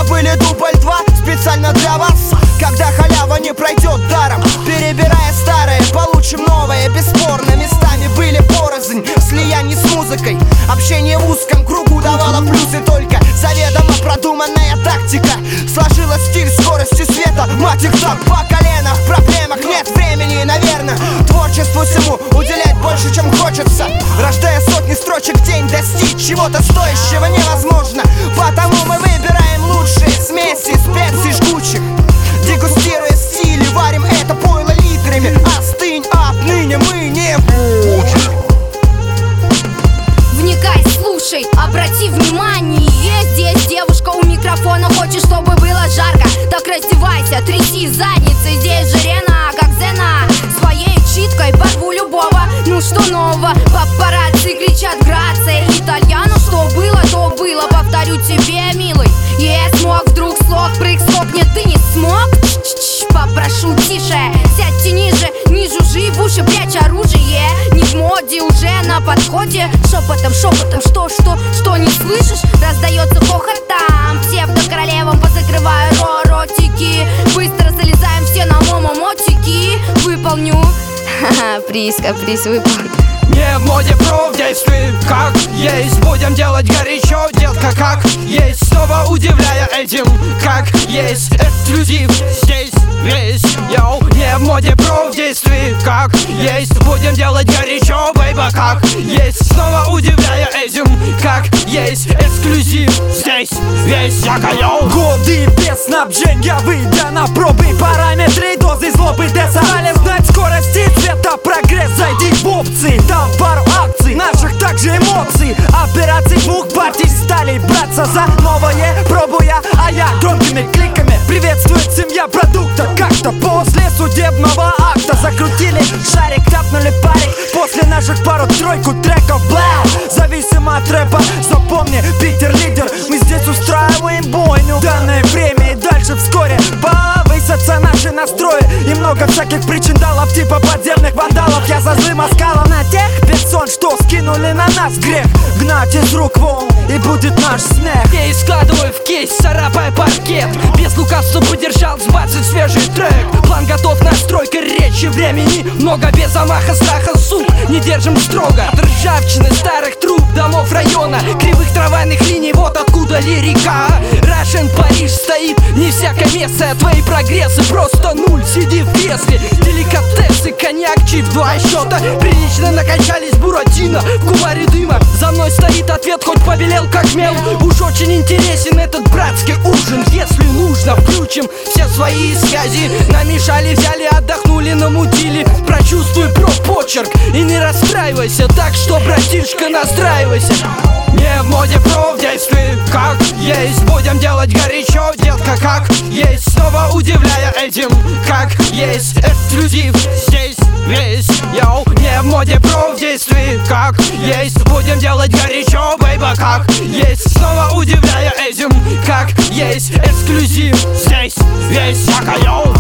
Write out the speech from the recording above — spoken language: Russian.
Забыли дубль 2 специально для вас. Когда халява не пройдет даром, перебирая старое, получим новое. Бесспорно, местами были порознь, слияние с музыкой. Общение в узком кругу давало плюсы только. Заведомо продуманная тактика сложила стиль скорости света. Мать их так по колено, в проблемах нет времени, наверное. Творчеству всему уделять больше, чем хочется. Рождая сотни строчек в день, достичь чего-то стоящего невозможно. Потому мы выбираем лучшие смеси специй жгучих. Дегустируя стили, варим это пойло литрами. Остынь, отныне мы не будем. Вникай, слушай, обрати внимание. Здесь девушка у микрофона, хочет, чтобы было жарко. Так раздевайся, тряси задницей. Здесь же Рена, как Зена, своей читкой порву любого. Ну что нового? Папарацци кричат грация итальяну. Что было, то было, повторю тебе, милый. Я смог, вдруг слог, прыг, скок. Нет, ты не смог? Попрошу тише, сядьте ниже, не жужжи в уши, прячь оружие. Не в моде, уже на подходе. Шепотом, шепотом, что не слышишь? Раздается хохот там. Псевдо-королевам позакрываю ротики. Быстро залезаем все на момотики. Выполню. Ха-ха, приз, каприз, выполню. Не в моде пров, действуй как есть. Будем делать горячо, детка, как есть. Снова удивляя этим, как есть. Эксклюзив здесь весь, йоу. Не в моде пров, действуй как есть. Будем делать горячо, бейба, как есть. Снова удивляя этим, как есть. Эксклюзив здесь весь, яка, йоу. Годы без снабжения, выйдя на пробы. Параметры, дозы злобы, десалем знать скорости цвета, прогресс. Зайди в опции, там пару акций, наших также эмоций. Операций двух партий стали браться за новое, пробуя, а я громкими кликами приветствует семья продукта. Как-то после судебного акта закрутили шарик, тапнули парик. После наших пару-тройку треков, бла, зависимо от рэпа. Запомни, Питер лидер, мы здесь устраиваем бойню. Данное время и дальше вскоре повысятся наши настрои. И много всяких причиндалов, типа подземных вандалов. Я за злым оскалом на тех персон, что скинули на нас грех. Гнать из рук вон, и будет наш смех. Я складываю в кейс, царапая паркет. Без лукавства подержал сбацать свежий трек. План готов, настройка речи, времени много. Без замаха, страха, сук, не держим строго. От ржавчины старых труб, домов района, кривых трамвайных линий, вот откуда лирика. Russian Париж стоит, не всякое место. Твои прогрессы просто нуль, сиди в кресле. Деликатесы, коньяк, чип, 2 счета. Прилично накачались буратино в кумаре дыма. За мной стоит ответ, хоть побелел как мел. Уж очень интересен этот братский ужин. Если нужно, включим все свои связи. Намешали, взяли, отдохнули, намутили. Прочувствуй почерк и не расстраивайся. Так что, братишка, настраивайся. Не в моде пров, действуй как есть. Будем делать горячо, детка, как есть. Снова удивляя этим, как есть. Эксклюзив здесь весь, йоу. Не в моде пров, действуй как есть. Будем делать горячо, бейба, как есть. Снова удивляя этим, как есть. Эксклюзив здесь весь, яка, йоу.